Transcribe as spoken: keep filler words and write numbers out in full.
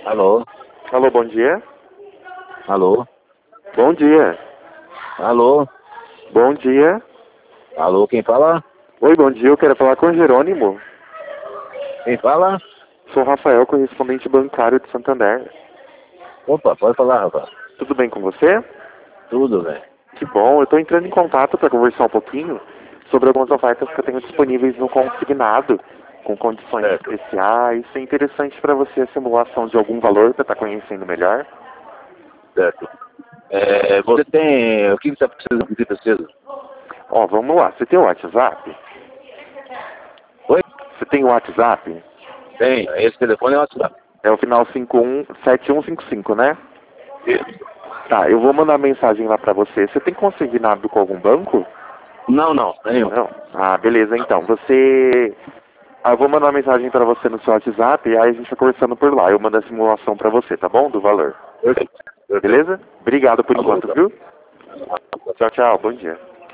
Alô? Alô, bom dia. Alô? Bom dia. Alô? Bom dia. Alô, quem fala? Oi, bom dia. Eu quero falar com o Jerônimo. Quem fala? Sou Rafael, correspondente bancário de Santander. Opa, pode falar, rapaz. Tudo bem com você? Tudo, velho. Que bom. Eu estou entrando em contato para conversar um pouquinho sobre algumas ofertas que eu tenho disponíveis no consignado, com condições Certo. especiais. É interessante para você a simulação de algum valor para estar conhecendo melhor. Certo. É, você tem... O que você precisa? O que você precisa? Ó, vamos lá. Você tem o WhatsApp? Oi? Você tem o WhatsApp? Tem. Esse telefone é o WhatsApp. É o final cinco um sete um cinco cinco, né? Isso. Tá, eu vou mandar mensagem lá pra você. Você tem consignado com algum banco? Não, não. Nenhum. Não? Ah, beleza, então. Você... Ah, eu vou mandar mensagem pra você no seu WhatsApp e aí a gente vai conversando por lá. Eu mando a simulação pra você, tá bom? Do valor. Perfeito. Perfeito. Beleza? Obrigado por Alô, enquanto, então. viu? Tchau, tchau. Bom dia.